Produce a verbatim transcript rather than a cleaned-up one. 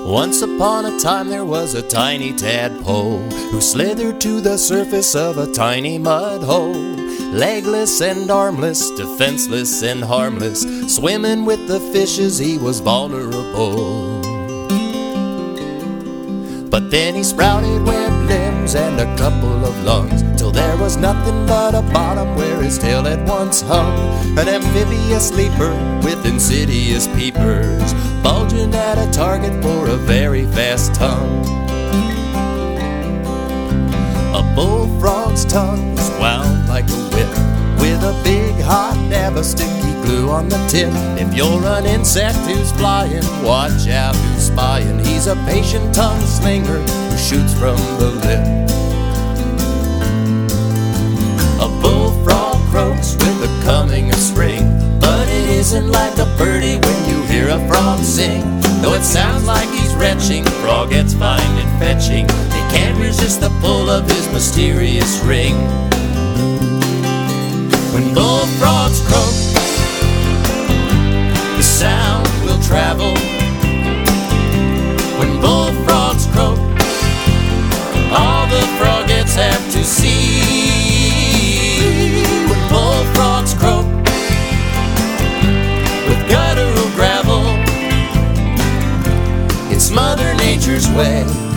Once upon a time there was a tiny tadpole who slithered to the surface of a tiny mud hole. Legless and armless, defenseless and harmless, swimming with the fishes he was vulnerable. But then he sprouted webbed limbs and a couple of lungs, till there was nothing but a bottom where his tail had once hung. An amphibious leaper with insidious peepers, bulging at a target for a very fast tongue. A bullfrog's tongue was wound like a whip, with a big hot dab of sticky glue on the tip. If you're an insect who's flying, watch out who's spying. He's a patient tongue slinger who shoots from the lip. A bullfrog croaks with the coming of spring, but it isn't like a birdie when you hear a frog sing. Though it sounds like he's retching, frog gets fine and fetching. They can't resist the pull of his mysterious ring. When bullfrogs croak, the sound will travel. When bullfrogs croak, all the frogettes have to see. When bullfrogs croak with guttural gravel, it's Mother Nature's way.